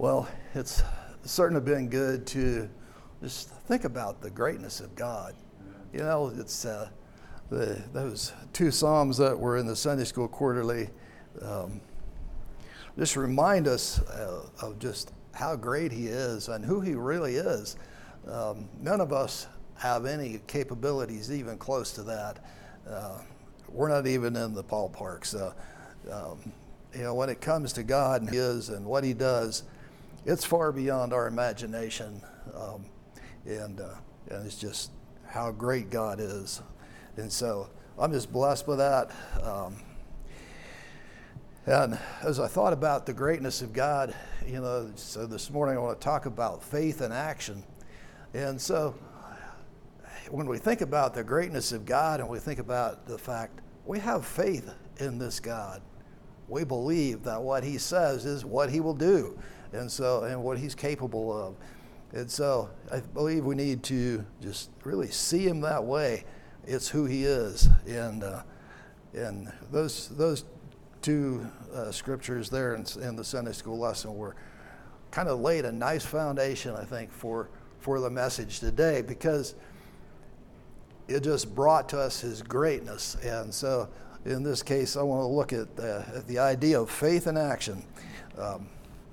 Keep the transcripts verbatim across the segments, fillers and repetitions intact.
Well, it's certainly been good to just think about the greatness of God. You know, it's uh, the those two Psalms that were in the Sunday School Quarterly um, just remind us uh, of just how great He is and who He really is. Um, none of us have any capabilities even close to that. Uh, we're not even in the ballpark. So, um, you know, when it comes to God and He is and what He does, it's far beyond our imagination, um, and, uh, and it's just how great God is. And so I'm just blessed with that. Um, and as I thought about the greatness of God, you know, so this morning I want to talk about faith and action. And so when we think about the greatness of God and we think about the fact we have faith in this God, we believe that what He says is what He will do. And so, and what He's capable of. And so I believe we need to just really see Him that way. It's who He is. And uh, and those those two uh, scriptures there in, in the Sunday school lesson were kind of laid a nice foundation, I think, for, for the message today, because it just brought to us His greatness. And so in this case, I want to look at the, at the idea of faith and action. Um,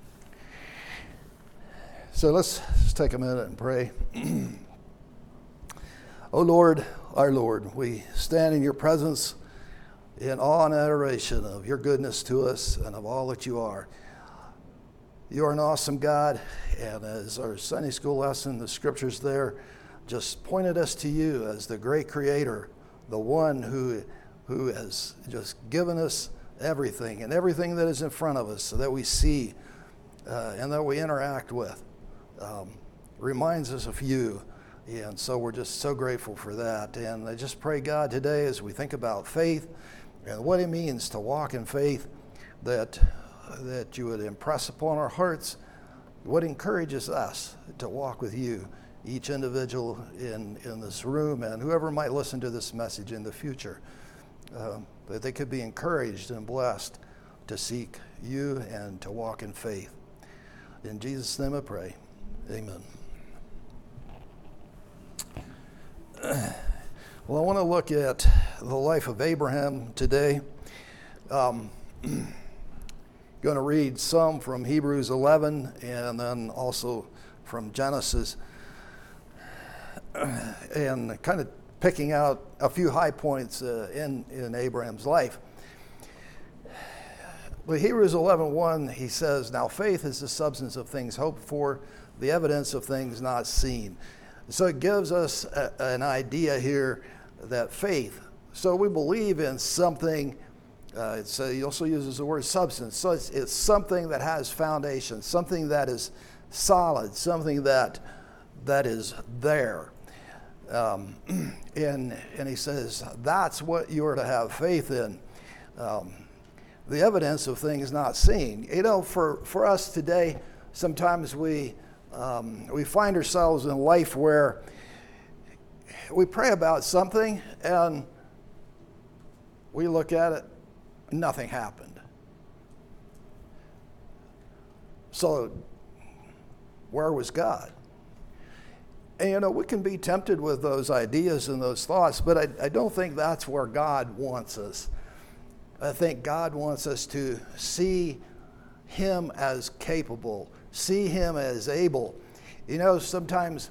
So let's just take a minute and pray. Oh Lord, our Lord, we stand in Your presence in awe and adoration of Your goodness to us and of all that You are. You are an awesome God, and as our Sunday school lesson, the scriptures there just pointed us to You as the great Creator, the one who, who has just given us everything and everything that is in front of us so that we see uh, and that we interact with. Um, reminds us of You, and so we're just so grateful for that. And I just pray, God, today as we think about faith and what it means to walk in faith, that that You would impress upon our hearts what encourages us to walk with You, each individual in, in this room and whoever might listen to this message in the future, uh, that they could be encouraged and blessed to seek You and to walk in faith. In Jesus' name I pray. Amen. Well, I want to look at the life of Abraham today. Um, going to read some from Hebrews eleven and then also from Genesis, and kind of picking out a few high points uh, in, in Abraham's life. But Hebrews eleven one, he says, "Now faith is the substance of things hoped for, the evidence of things not seen." So it gives us a, an idea here that faith, so we believe in something, uh, it's, uh, he also uses the word substance, so it's, it's something that has foundation, something that is solid, something that that is there. Um, and, and he says, that's what you're to have faith in. Um, the evidence of things not seen. You know, for, for us today, sometimes we um, we find ourselves in life where we pray about something and we look at it, nothing happened. So, where was God? And you know, we can be tempted with those ideas and those thoughts, but I, I don't think that's where God wants us. I think God wants us to see Him as capable, see Him as able. You know, sometimes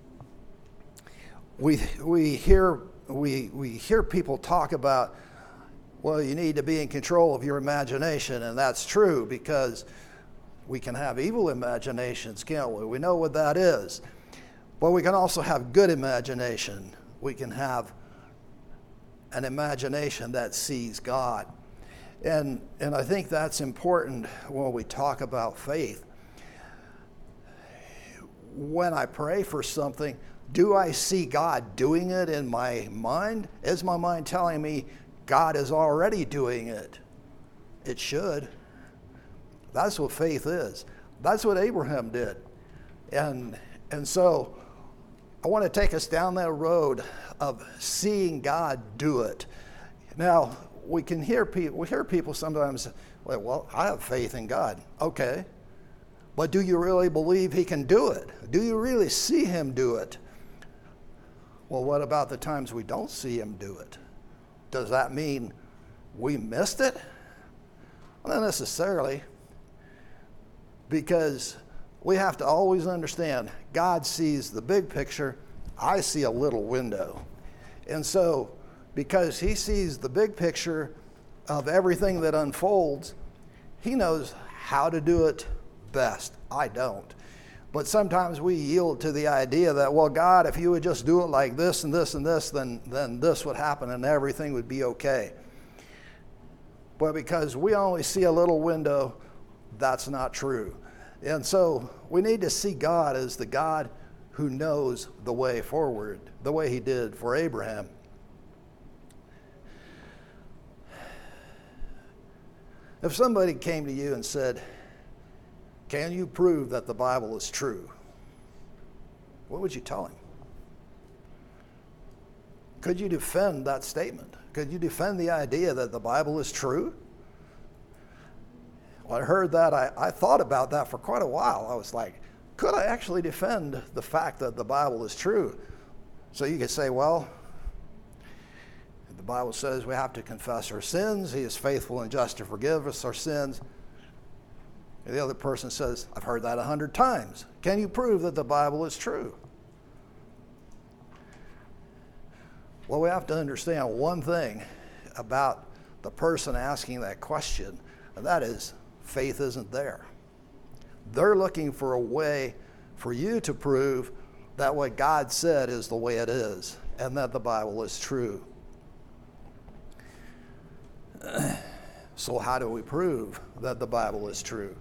we we hear we we hear people talk about, well, you need to be in control of your imagination, and that's true because we can have evil imaginations, can't we? We know what that is. But we can also have good imagination. We can have an imagination that sees God. And and I think that's important when we talk about faith. When I pray for something, do I see God doing it in my mind? Is my mind telling me God is already doing it? It should. That's what faith is. That's what Abraham did. And and so I want to take us down that road of seeing God do it. Now, we can hear people, we hear people sometimes, well, well, I have faith in God. Okay. But do you really believe he can do it? Do you really see him do it? Well, what about the times we don't see him do it? Does that mean we missed it? Well, not necessarily, because we have to always understand God sees the big picture. I see a little window. And so, because he sees the big picture of everything that unfolds, he knows how to do it best. I don't. But sometimes we yield to the idea that, well, God, if you would just do it like this and this and this, then, then this would happen and everything would be okay. But because we only see a little window, that's not true. And so we need to see God as the God who knows the way forward, the way he did for Abraham. If somebody came to you and said, can you prove that the Bible is true? What would you tell him? Could you defend that statement? Could you defend the idea that the Bible is true? When I heard that, I, I thought about that for quite a while. I was like, could I actually defend the fact that the Bible is true? So you could say, well, the Bible says we have to confess our sins. He is faithful and just to forgive us our sins. And the other person says, I've heard that a hundred times. Can you prove that the Bible is true? Well, we have to understand one thing about the person asking that question, and that is faith isn't there. They're looking for a way for you to prove that what God said is the way it is, and that the Bible is true. So how do we prove that the Bible is true?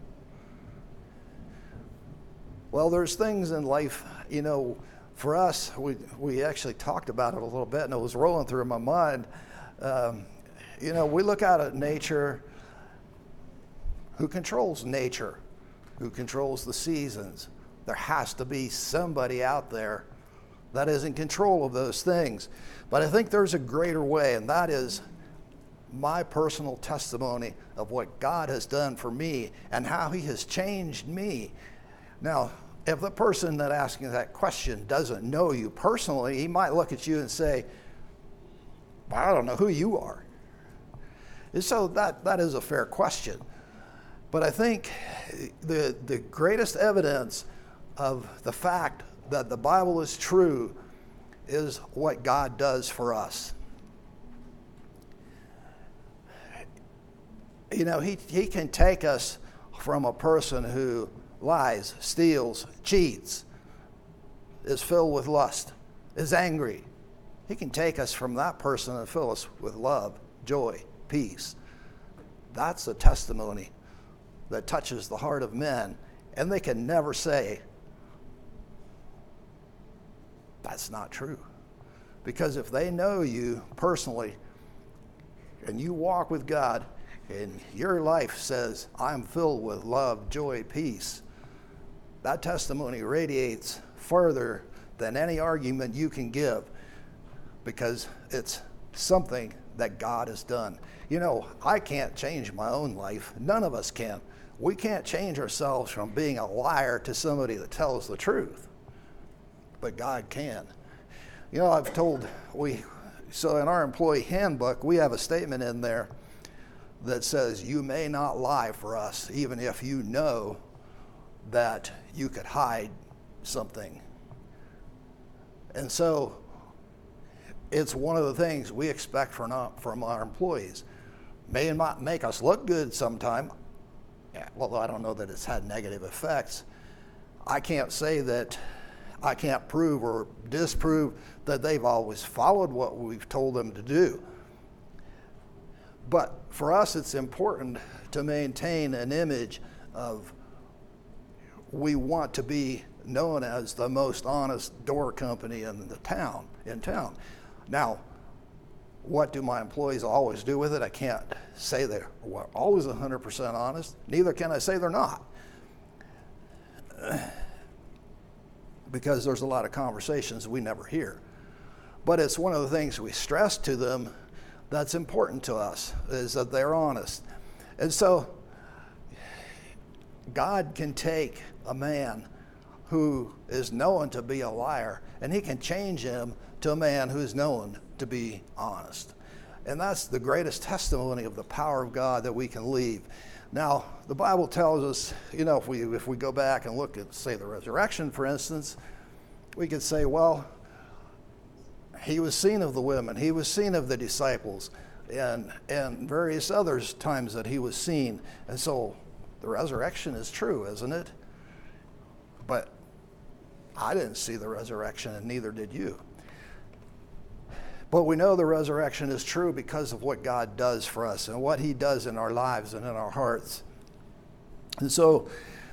Well, there's things in life, you know, for us, we we actually talked about it a little bit, and it was rolling through my mind. Um, you know, we look out at nature. Who controls nature? Who controls the seasons? There has to be somebody out there that is in control of those things. But I think there's a greater way, and that is my personal testimony of what God has done for me and how he has changed me. Now, if the person that asking that question doesn't know you personally, he might look at you and say, well, I don't know who you are. And so that, that is a fair question. But I think the, the greatest evidence of the fact that the Bible is true is what God does for us. You know, he, he can take us from a person who lies, steals, cheats, is filled with lust, is angry. He can take us from that person and fill us with love, joy, peace. That's a testimony that touches the heart of men, and they can never say, that's not true. Because if they know you personally, and you walk with God, and your life says, I'm filled with love, joy, peace, that testimony radiates further than any argument you can give, because it's something that God has done. You know, I can't change my own life. None of us can. We can't change ourselves from being a liar to somebody that tells the truth. But God can. You know, I've told, we, so in our employee handbook, we have a statement in there that says, you may not lie for us, even if you know that you could hide something. And so it's one of the things we expect from our, from our employees. May not make us look good sometime. Yeah, well, I don't know that it's had negative effects. I can't say that, I can't prove or disprove that they've always followed what we've told them to do. But for us, it's important to maintain an image of, we want to be known as the most honest door company in the town, in town. Now, what do my employees always do with it? I can't say they're always one hundred percent honest. Neither can I say they're not. Because there's a lot of conversations we never hear. But it's one of the things we stress to them that's important to us, is that they're honest. And so God can take a man who is known to be a liar, and he can change him to a man who's known to be honest. And that's the greatest testimony of the power of God that we can leave. Now, the Bible tells us, you know, if we if we go back and look at, say, the resurrection, for instance, we could say, well, he was seen of the women, he was seen of the disciples, and and various other times that he was seen. And so the resurrection is true, isn't it? But I didn't see the resurrection, and neither did you. But we know the resurrection is true because of what God does for us and what he does in our lives and in our hearts. And so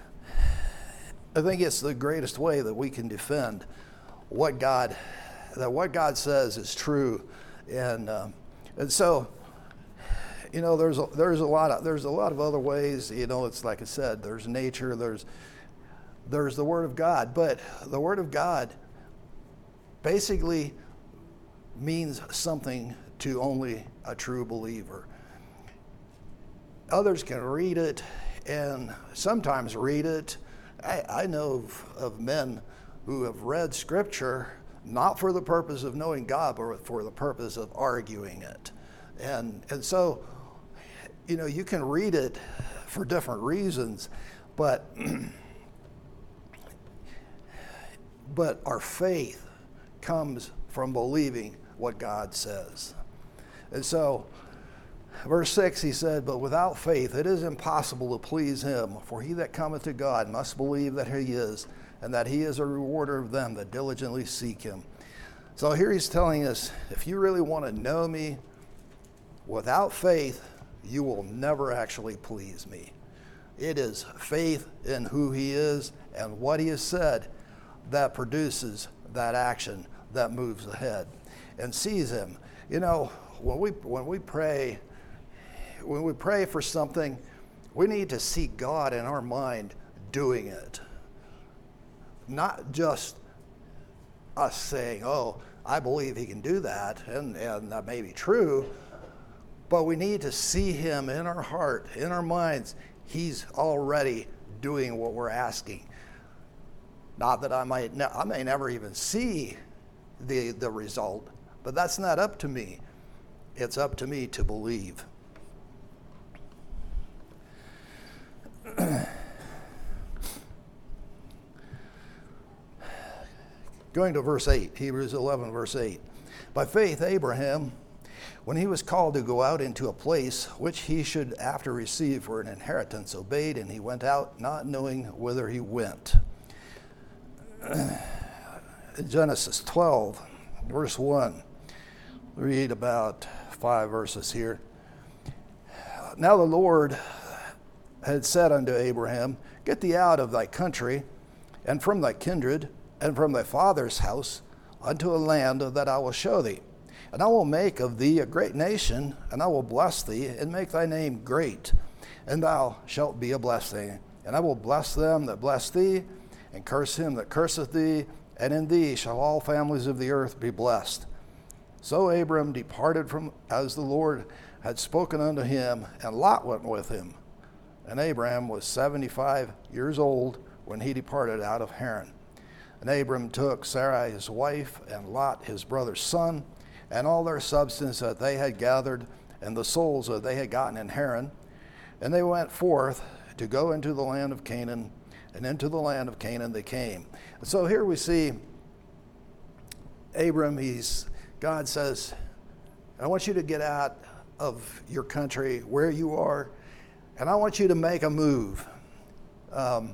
I think it's the greatest way that we can defend what God, that what God says is true. And um, and so, you know, there's a, there's a lot of there's a lot of other ways. You know, it's like I said, there's nature, there's there's the Word of God, but the Word of God basically means something to only a true believer. Others can read it and sometimes read it. I, I know of, of men who have read Scripture not for the purpose of knowing God, but for the purpose of arguing it. And and so, you know, you can read it for different reasons, but but our faith comes from believing what God says. And so, verse six, he said, but without faith it is impossible to please him, for he that cometh to God must believe that he is, and that he is a rewarder of them that diligently seek him. So here he's telling us, if you really want to know me, without faith, you will never actually please me. It is faith in who he is and what he has said that produces that action that moves ahead and sees him. You know, when we when we pray, when we pray for something, we need to see God in our mind doing it. Not just us saying, oh, I believe he can do that, and, and that may be true, but we need to see him in our heart, in our minds. He's already doing what we're asking. Not that I might, ne- I may never even see the, the result, but that's not up to me. It's up to me to believe. Going to verse eight, Hebrews eleven, verse eight. By faith, Abraham, when he was called to go out into a place which he should after receive for an inheritance, obeyed, and he went out, not knowing whither he went. Genesis twelve, verse one. Read about five verses here. Now the Lord had said unto Abraham, get thee out of thy country, and from thy kindred, and from thy father's house, unto a land that I will show thee. And I will make of thee a great nation, and I will bless thee, and make thy name great, and thou shalt be a blessing. And I will bless them that bless thee, and curse him that curseth thee, and in thee shall all families of the earth be blessed. So Abram departed from as the Lord had spoken unto him, and Lot went with him. And Abram was seventy-five years old when he departed out of Haran. And Abram took Sarai his wife, and Lot his brother's son, and all their substance that they had gathered, and the souls that they had gotten in Haran. And they went forth to go into the land of Canaan, and into the land of Canaan they came. And so here we see Abram, he's, God says, I want you to get out of your country, where you are, and I want you to make a move. Um,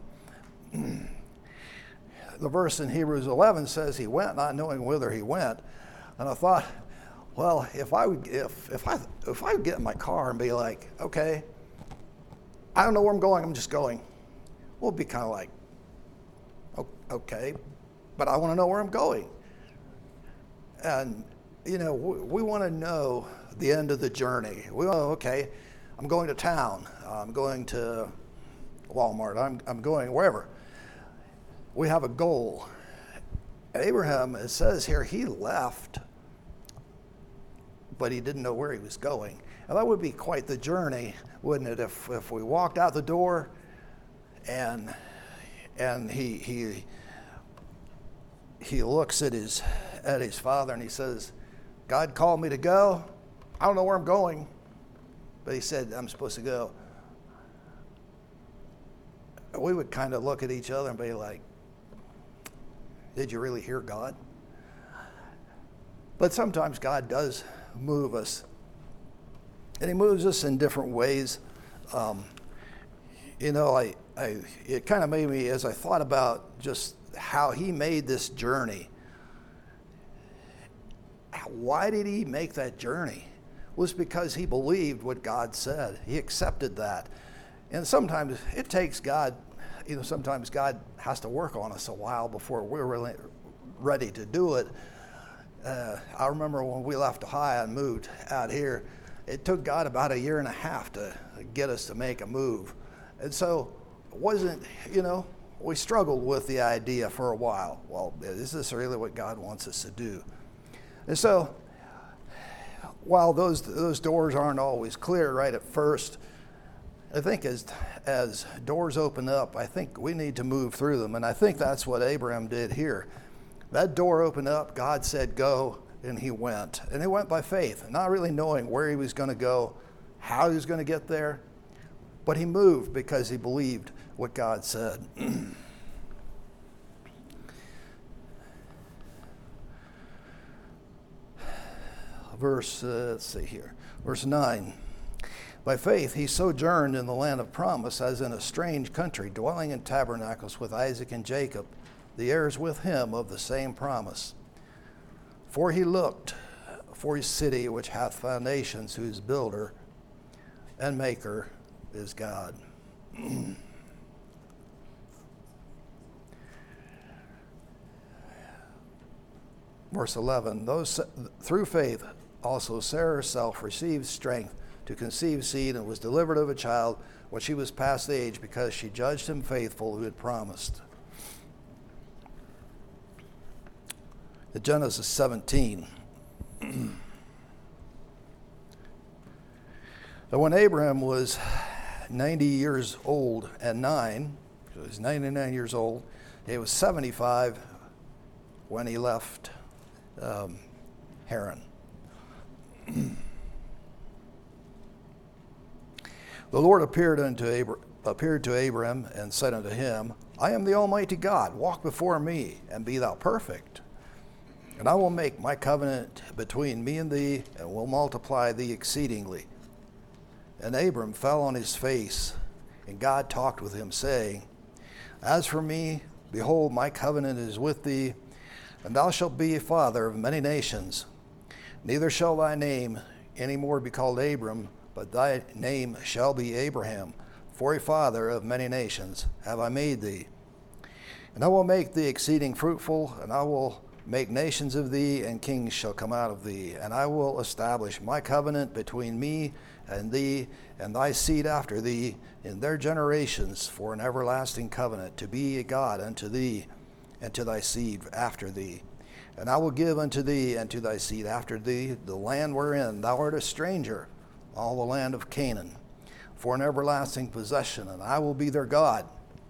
the verse in Hebrews eleven says he went, not knowing whither he went. And I thought, well, if I would, if if I if I would get in my car and be like, okay, I don't know where I'm going, I'm just going. Well, it'd be kind of like, okay, but I want to know where I'm going. And you know, we, we want to know the end of the journey. We know, okay, I'm going to town. I'm going to Walmart. I'm I'm going wherever. We have a goal. Abraham, it says here, he left, but he didn't know where he was going. And that would be quite the journey, wouldn't it, if, if we walked out the door and and he he he looks at his at his father and he says, God called me to go. I don't know where I'm going, but he said I'm supposed to go. We would kind of look at each other and be like, did you really hear God? But sometimes God does move us, and he moves us in different ways. Um, you know, I, I it kind of made me, as I thought about just how he made this journey, why did he make that journey? It was because he believed what God said. He accepted that. And sometimes it takes God, you know, sometimes God has to work on us a while before we're really ready to do it. Uh, I remember when we left Ohio and moved out here, it took God about a year and a half to get us to make a move. And so it wasn't, you know, we struggled with the idea for a while. Well, is this really what God wants us to do? And so while those those doors aren't always clear right at first, I think as as doors open up, I think we need to move through them. And I think that's what Abraham did here. That door opened up, God said go, and he went. And he went by faith, not really knowing where he was going to go, how he was going to get there. But he moved because he believed what God said. Verse, uh, let's see here, verse nine. By faith, he sojourned in the land of promise as in a strange country, dwelling in tabernacles with Isaac and Jacob, the heirs with him of the same promise. For he looked for his city which hath foundations, whose builder and maker is God. Verse eleven, those through faith also Sarah herself received strength to conceive seed and was delivered of a child when she was past the age, because she judged him faithful who had promised. In Genesis seventeen. So when Abraham was ninety years old and nine, so he was ninety-nine years old, he was seventy-five when he left um, Haran. The Lord appeared unto Abra- appeared to Abraham and said unto him, I am the Almighty God, walk before me, and be thou perfect. And I will make my covenant between me and thee, and will multiply thee exceedingly. And Abram fell on his face, and God talked with him, saying, As for me, behold, my covenant is with thee, and thou shalt be a father of many nations. Neither shall thy name any more be called Abram, but thy name shall be Abraham, for a father of many nations have I made thee. And I will make thee exceeding fruitful, and I will make nations of thee, and kings shall come out of thee. And I will establish my covenant between me and thee, and thy seed after thee, in their generations, for an everlasting covenant, to be a God unto thee, and to thy seed after thee. And I will give unto thee and to thy seed after thee the land wherein thou art a stranger, all the land of Canaan, for an everlasting possession, and I will be their God.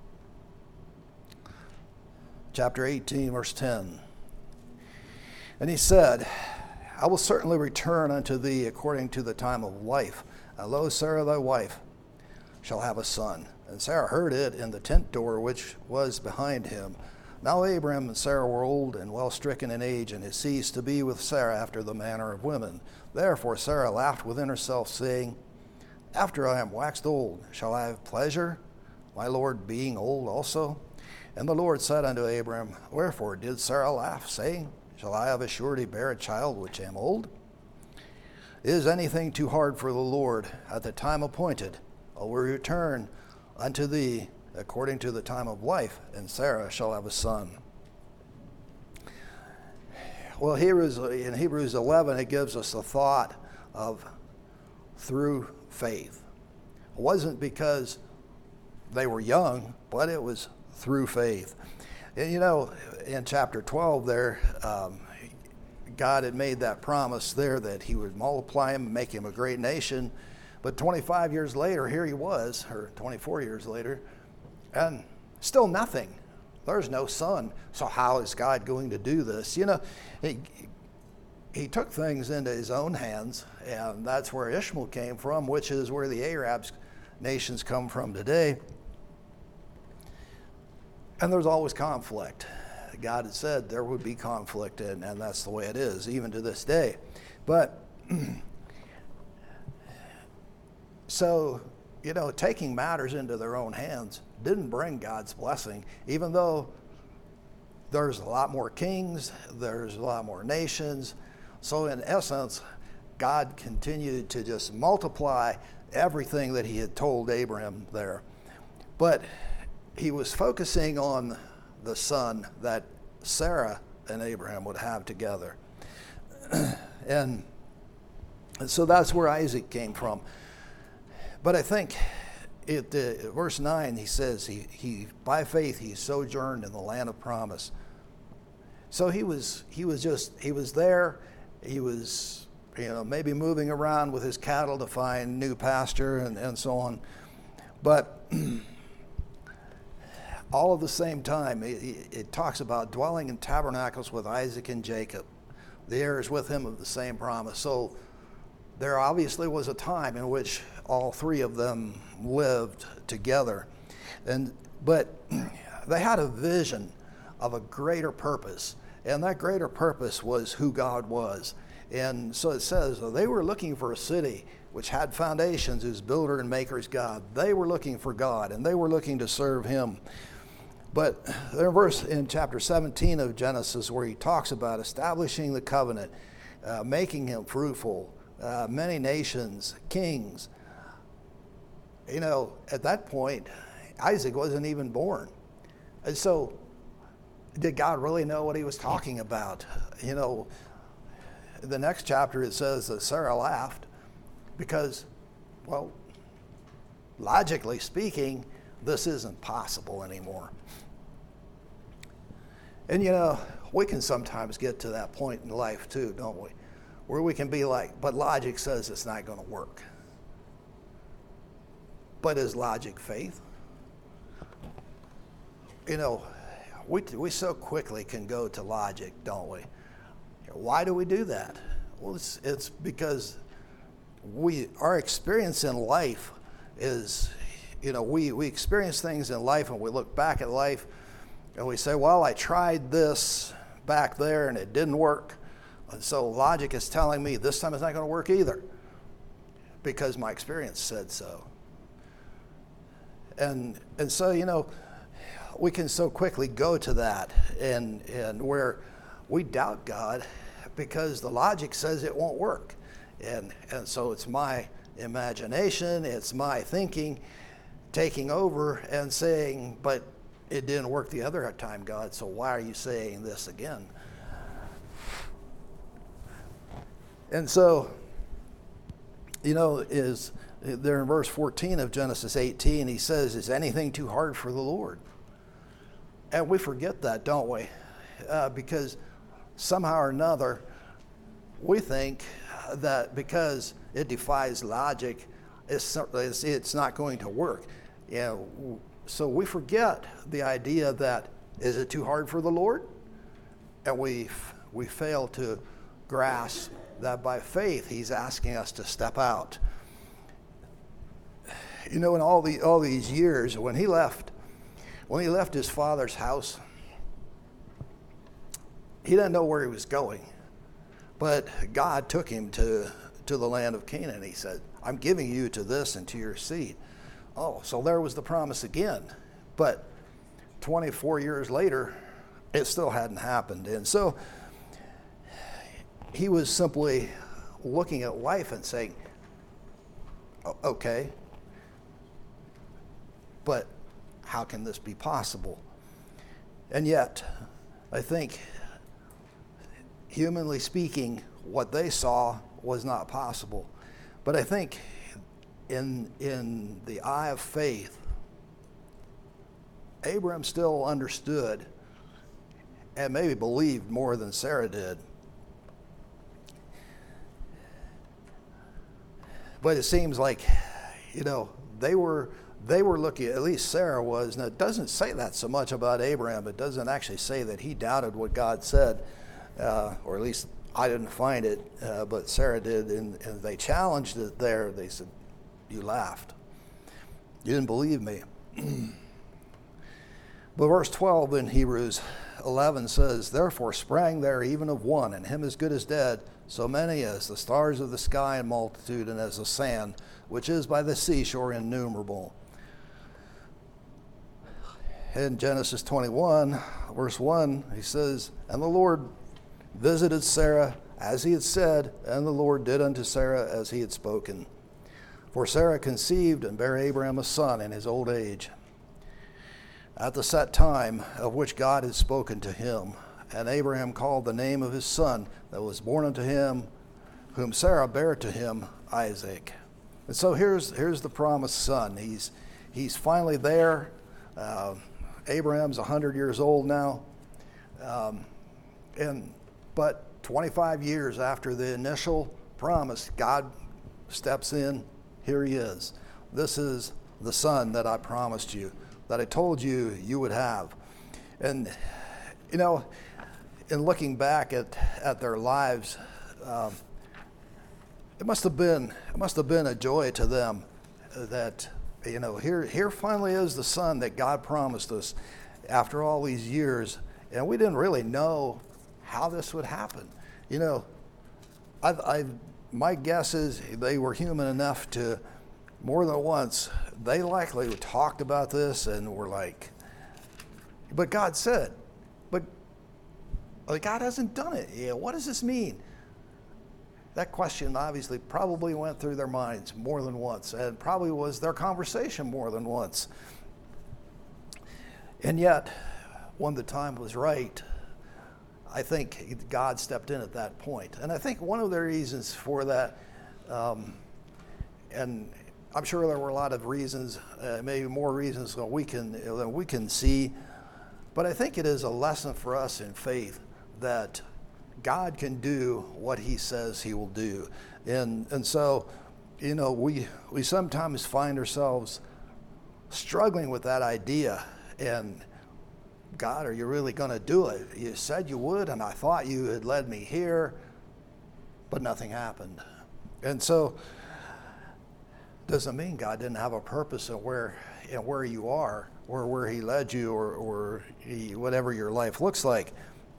Chapter eighteen, verse ten. And he said, I will certainly return unto thee according to the time of life. And lo, Sarah thy wife shall have a son. And Sarah heard it in the tent door which was behind him. Now Abraham and Sarah were old and well stricken in age, and had ceased to be with Sarah after the manner of women. Therefore Sarah laughed within herself, saying, After I am waxed old, shall I have pleasure, my Lord being old also? And the Lord said unto Abraham, Wherefore did Sarah laugh, saying, Shall I of a surety bear a child which am old? Is anything too hard for the Lord? At the time appointed, I will return unto thee according to the time of life, and Sarah shall have a son. Well, Hebrews, in Hebrews eleven, it gives us the thought of through faith. It wasn't because they were young, but it was through faith. And you know, in chapter twelve there, um, God had made that promise there that he would multiply him and make him a great nation. But twenty-five years later, here he was, or twenty-four years later, And still nothing. There's no son. So how is God going to do this? You know, he, he took things into his own hands, and that's where Ishmael came from, which is where the Arabs nations come from today. And there's always conflict. God had said there would be conflict, and, and that's the way it is, even to this day. But, so, you know, taking matters into their own hands didn't bring God's blessing, even though there's a lot more kings, there's a lot more nations. So in essence, God continued to just multiply everything that he had told Abraham there. But he was focusing on the son that Sarah and Abraham would have together. and, and so that's where Isaac came from. But I think it, uh, verse nine, he says, he, he by faith he sojourned in the land of promise. So he was he was just, he was there. He was, you know, maybe moving around with his cattle to find new pasture and, and so on. But all at the same time, it, it talks about dwelling in tabernacles with Isaac and Jacob, the heirs with him of the same promise. So there obviously was a time in which all three of them lived together. And but they had a vision of a greater purpose, and that greater purpose was who God was. And so it says they were looking for a city which had foundations, whose builder and maker is God. They were looking for God, and they were looking to serve him. But there's a verse in chapter seventeen of Genesis where he talks about establishing the covenant, uh, making him fruitful, uh, many nations, kings. You know, at that point, Isaac wasn't even born. And so, did God really know what he was talking about? You know, the next chapter it says that Sarah laughed because, well, logically speaking, this isn't possible anymore. And you know, we can sometimes get to that point in life too, don't we? Where we can be like, but logic says it's not going to work. But is logic faith? You know, we we so quickly can go to logic, don't we? Why do we do that? Well, it's, it's because we our experience in life is, you know, we, we experience things in life and we look back at life and we say, well, I tried this back there and it didn't work. And so logic is telling me this time it's not going to work either because my experience said so. And and so, you know, we can so quickly go to that and, and where we doubt God because the logic says it won't work. And, and so it's my imagination, it's my thinking taking over and saying, but it didn't work the other time, God, so why are you saying this again? And so, you know, is there in verse fourteen of Genesis eighteen, he says, is anything too hard for the Lord? And we forget that, don't we? Uh, because somehow or another, we think that because it defies logic, it's, it's, it's not going to work. You know, so we forget the idea that, is it too hard for the Lord? And we we fail to grasp that by faith, he's asking us to step out. You know, in all the all these years, when he left, when he left his father's house, he didn't know where he was going. But God took him to, to the land of Canaan. He said, I'm giving you to this and to your seed. Oh, so there was the promise again. But twenty-four years later, it still hadn't happened. And so he was simply looking at life and saying, okay, but how can this be possible? And yet, I think, humanly speaking, what they saw was not possible. But I think in in the eye of faith, Abraham still understood and maybe believed more than Sarah did. But it seems like, you know, they were they were looking, at least Sarah was, and it doesn't say that so much about Abraham. It doesn't actually say that he doubted what God said, uh, or at least I didn't find it, uh, but Sarah did, and, and they challenged it there. They said, you laughed. You didn't believe me. But verse twelve in Hebrews eleven says, therefore sprang there even of one, and him as good as dead, so many as the stars of the sky in multitude, and as the sand, which is by the seashore innumerable. In Genesis twenty-one, verse one, he says, and the Lord visited Sarah as he had said, and the Lord did unto Sarah as he had spoken. For Sarah conceived and bare Abraham a son in his old age, at the set time of which God had spoken to him. And Abraham called the name of his son that was born unto him, whom Sarah bare to him, Isaac. And so here's here's the promised son. He's he's finally there. Uh, Abraham's one hundred years old now, um, and but twenty-five years after the initial promise, God steps in. Here he is. This is the son that I promised you, that I told you you would have. And you know, in looking back at at their lives, um, it must have been it must have been a joy to them that, you know, here here finally is the son that God promised us after all these years, and we didn't really know how this would happen. You know, I, I my guess is they were human enough to, more than once, they likely talked about this and were like, but God said, but like, God hasn't done it. Yeah, what does this mean? That question obviously probably went through their minds more than once, and probably was their conversation more than once. And yet, when the time was right, I think God stepped in at that point. And I think one of the reasons for that, um, and I'm sure there were a lot of reasons, uh, maybe more reasons than we can than we can see, but I think it is a lesson for us in faith that God can do what he says he will do. And and so, you know, we we sometimes find ourselves struggling with that idea. And God, are you really going to do it? You said you would, and I thought you had led me here, but nothing happened. And so, doesn't mean God didn't have a purpose in where in where you are, or where he led you, or, or he, whatever your life looks like.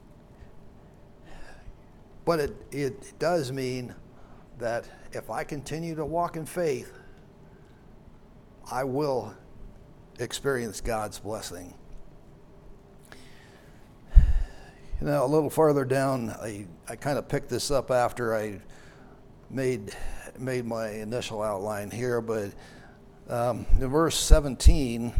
But it, it does mean that if I continue to walk in faith, I will experience God's blessing. You know, a little farther down, I, I kind of picked this up after I made made my initial outline here, but um, in verse seventeen,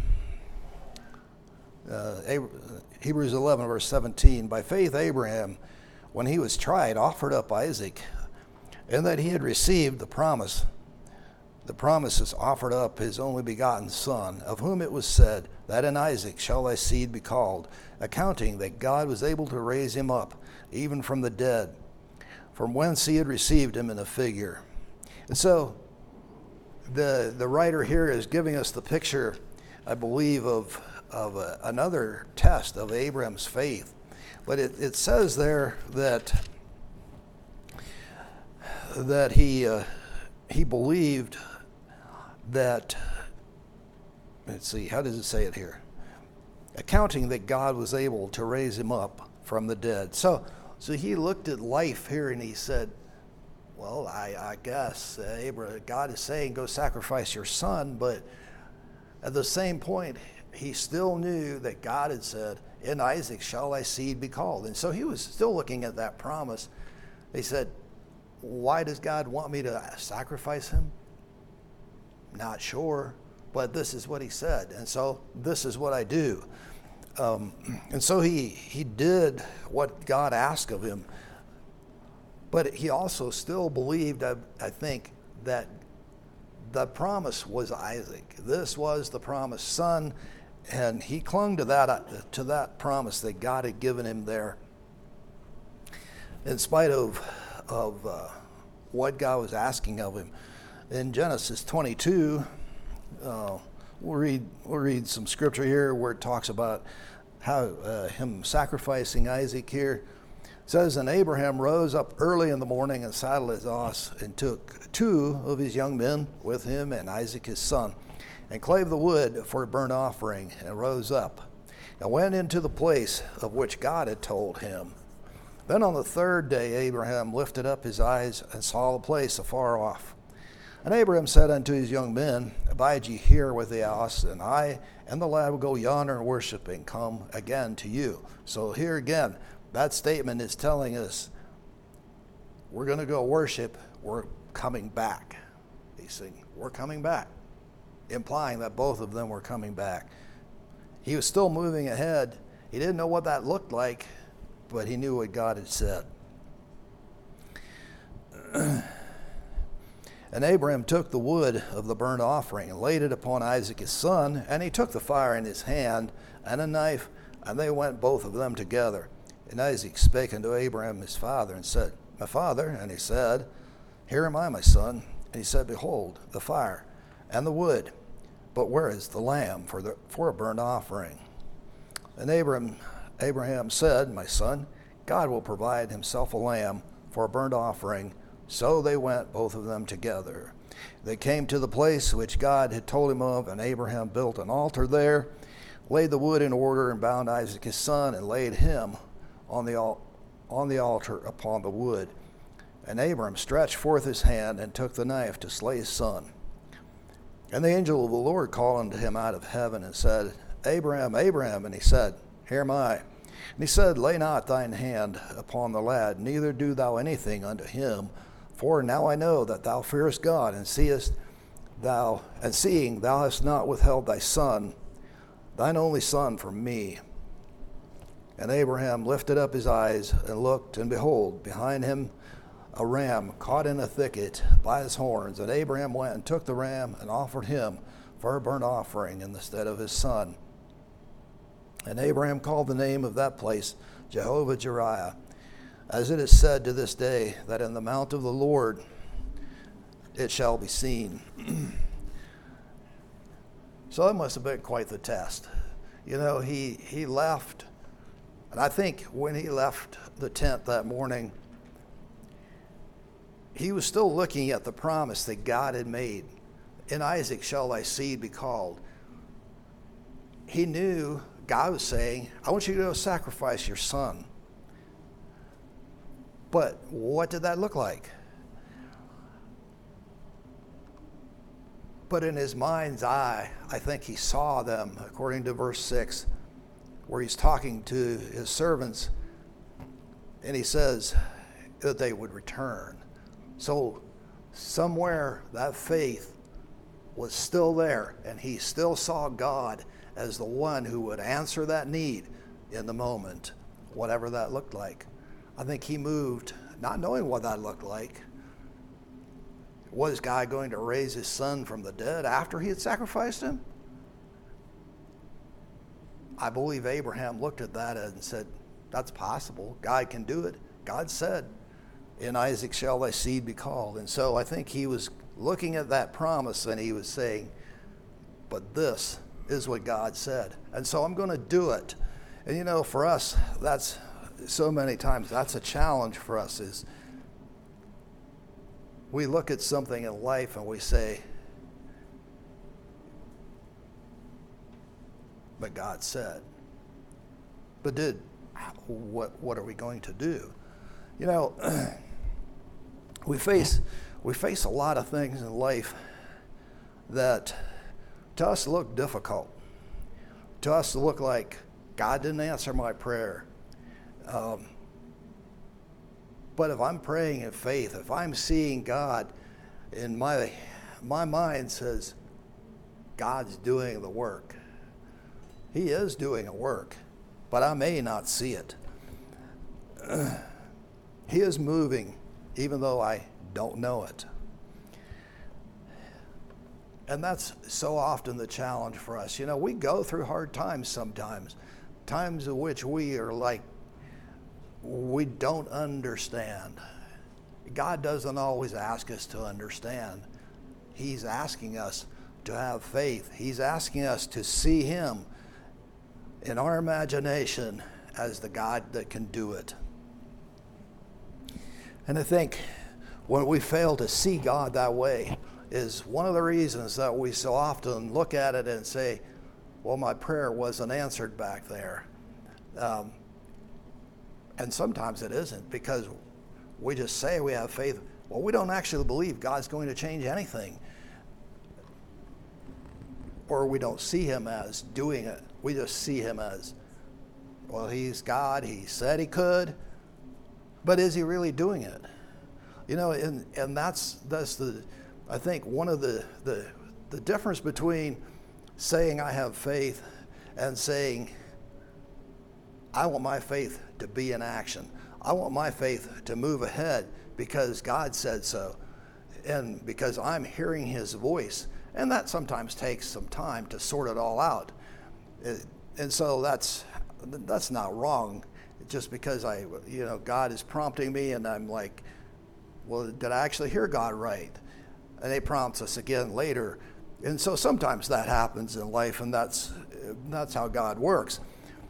uh, Hebrews eleven, verse seventeen, by faith Abraham, when he was tried, offered up Isaac, and that he had received the promise. The promises offered up his only begotten son, of whom it was said, that in Isaac shall thy seed be called, accounting that God was able to raise him up, even from the dead, from whence he had received him in a figure. And so the the writer here is giving us the picture, I believe, of, of a, another test of Abraham's faith. But it, it says there that that he uh, he believed that, let's see, how does it say it here? Accounting that God was able to raise him up from the dead. So so he looked at life here and he said, well, I, I guess uh, Abraham, God is saying go sacrifice your son, but at the same point, he still knew that God had said, in Isaac shall thy seed be called. And so he was still looking at that promise. He said, why does God want me to sacrifice him? Not sure, but this is what he said. And so this is what I do. Um, and so he, he did what God asked of him. But he also still believed, I, I think, that the promise was Isaac. This was the promised son. And he clung to that to that promise that God had given him there, in spite of of uh, what God was asking of him. In Genesis twenty-two, uh, we'll read we'll read some scripture here where it talks about how uh, him sacrificing Isaac here. It says, and Abraham rose up early in the morning and saddled his ox and took two of his young men with him and Isaac his son, and clave the wood for a burnt offering, and rose up and went into the place of which God had told him. Then on the third day Abraham lifted up his eyes and saw the place afar off. And Abraham said unto his young men, abide ye here with the ox, and I and the lad will go yonder and worship and come again to you. So here again, that statement is telling us we're going to go worship, we're coming back. He's saying, we're coming back, implying that both of them were coming back. He was still moving ahead. He didn't know what that looked like, but he knew what God had said. And Abraham took the wood of the burnt offering and laid it upon Isaac his son, and he took the fire in his hand and a knife, and they went both of them together. And Isaac spake unto Abraham his father, and said, my father. And he said, here am I, my son. And he said, behold, the fire and the wood, but where is the lamb for the for a burnt offering? And Abraham, Abraham said, my son, God will provide himself a lamb for a burnt offering. So they went, both of them together. They came to the place which God had told him of, and Abraham built an altar there, laid the wood in order, and bound Isaac his son, and laid him on the, al- on the altar upon the wood. And Abraham stretched forth his hand, and took the knife to slay his son. And the angel of the Lord called unto him out of heaven, and said, Abraham, Abraham. And he said, here am I. And he said, lay not thine hand upon the lad, neither do thou anything unto him. For now I know that thou fearest God, and seest thou, and seeing thou hast not withheld thy son, thine only son, from me. And Abraham lifted up his eyes and looked, and behold, behind him a ram caught in a thicket by his horns. And Abraham went and took the ram and offered him for a burnt offering in the stead of his son. And Abraham called the name of that place Jehovah-Jireh, as it is said to this day, that in the mount of the Lord it shall be seen. So that must have been quite the test. You know, he, he left, and I think when he left the tent that morning, he was still looking at the promise that God had made. In Isaac shall thy seed be called. He knew God was saying, I want you to go sacrifice your son. But what did that look like? But in his mind's eye, I think he saw them, according to verse six, where he's talking to his servants, and he says that they would return. So somewhere that faith was still there, and he still saw God as the one who would answer that need in the moment, whatever that looked like. I think he moved not knowing what that looked like. Was God going to raise his son from the dead after he had sacrificed him? I believe Abraham looked at that and said, that's possible. God can do it. God said, in Isaac shall thy seed be called. And so I think he was looking at that promise and he was saying, but this is what God said. And so I'm going to do it. And you know, for us, that's so many times, that's a challenge for us, is we look at something in life and we say, but God said. But did, what, what are we going to do? You know, we face, we face a lot of things in life that to us look difficult. To us look like God didn't answer my prayer. Um, but if I'm praying in faith, if I'm seeing God, in my my mind says, God's doing the work. He is doing a work, but I may not see it. Uh, he is moving, even though I don't know it. And that's so often the challenge for us. You know, we go through hard times sometimes, times in which we are like, we don't understand. God doesn't always ask us to understand. He's asking us to have faith. He's asking us to see him in our imagination as the God that can do it. And I think when we fail to see God that way is one of the reasons that we so often look at it and say, well, my prayer wasn't answered back there. Um, and sometimes it isn't, because we just say we have faith. Well, we don't actually believe God's going to change anything. Or we don't see him as doing it. We just see him as, well, he's God. He said he could. But is he really doing it? You know, and, and that's that's the, I think one of the, the the difference between saying I have faith and saying I want my faith to be in action. I want my faith to move ahead because God said so, and because I'm hearing his voice. And that sometimes takes some time to sort it all out. It, and so that's that's not wrong. Just because I, you know, God is prompting me and I'm like, well, did I actually hear God right? And he prompts us again later. And so sometimes that happens in life, and that's that's how God works.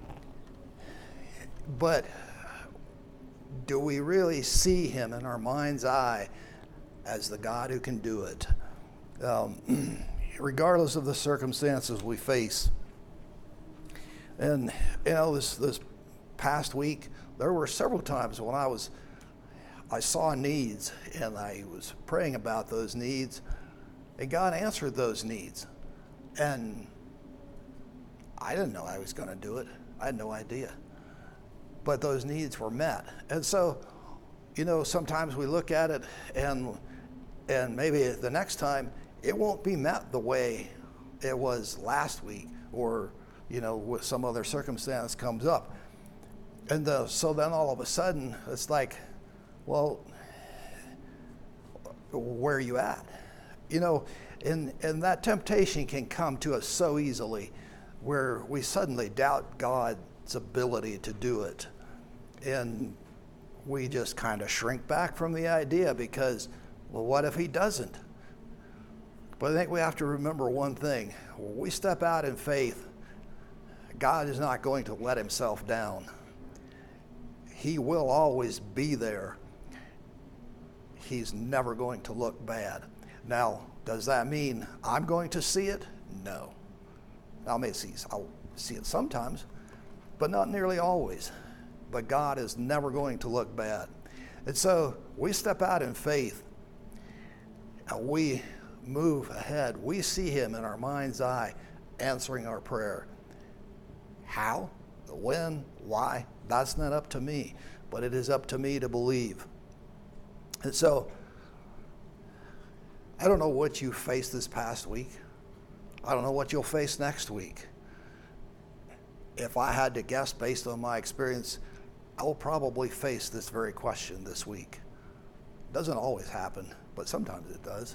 But do we really see him in our mind's eye as the God who can do it? Um, regardless of the circumstances we face. And, you know, this this past week, there were several times when I was, I saw needs, and I was praying about those needs, and God answered those needs. And I didn't know I was going to do it. I had no idea. But those needs were met. And so, you know, sometimes we look at it, and and maybe the next time it won't be met the way it was last week, or, you know, with some other circumstance comes up. And uh, so then all of a sudden, it's like, well, where are you at? You know, and, and that temptation can come to us so easily, where we suddenly doubt God's ability to do it. And we just kind of shrink back from the idea because, well, what if he doesn't? But I think we have to remember one thing. When we step out in faith, God is not going to let himself down. He will always be there. He's never going to look bad. Now, does that mean I'm going to see it? No. I may see, I'll see it sometimes, but not nearly always. But God is never going to look bad. And so we step out in faith, and we move ahead. We see him in our mind's eye answering our prayer. How, when, why, that's not up to me, but it is up to me to believe. And so, I don't know what you faced this past week. I don't know what you'll face next week. If I had to guess based on my experience, I will probably face this very question this week. It doesn't always happen, but sometimes it does.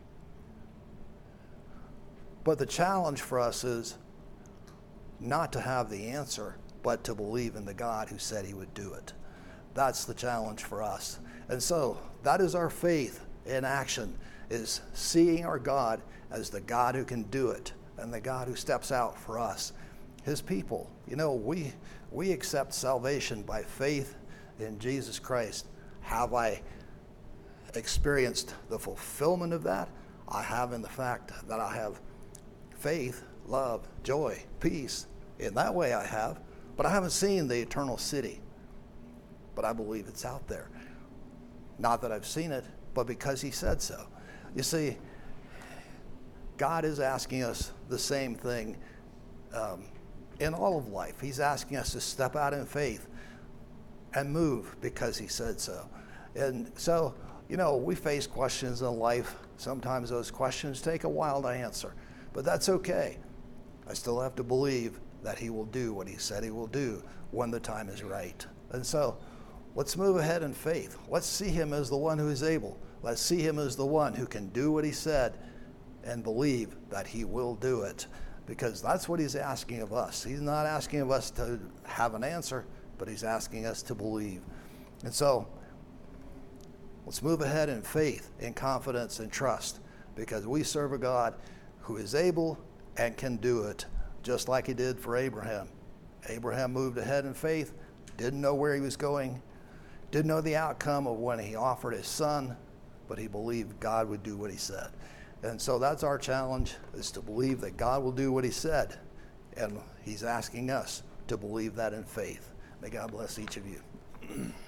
But the challenge for us is not to have the answer, but to believe in the God who said he would do it. That's the challenge for us. And so that is our faith in action, is seeing our God as the God who can do it and the God who steps out for us, his people. You know, we we accept salvation by faith in Jesus Christ. Have I experienced the fulfillment of that? I have, in the fact that I have faith, love, joy, peace. In that way I have. But I haven't seen the eternal city. But I believe it's out there. Not that I've seen it, but because he said so. You see, God is asking us the same thing um, in all of life. He's asking us to step out in faith and move because he said so. And so, you know, we face questions in life. Sometimes those questions take a while to answer. But that's okay. I still have to believe that he will do what he said he will do when the time is right. And so let's move ahead in faith. Let's see him as the one who is able. Let's see him as the one who can do what he said and believe that he will do it, because that's what he's asking of us. He's not asking of us to have an answer, but he's asking us to believe. And so let's move ahead in faith, in confidence, and trust, because we serve a God who is able and can do it, just like he did for Abraham. Abraham moved ahead in faith, didn't know where he was going, didn't know the outcome of when he offered his son, but he believed God would do what he said. And so that's our challenge, is to believe that God will do what he said. And he's asking us to believe that in faith. May God bless each of you.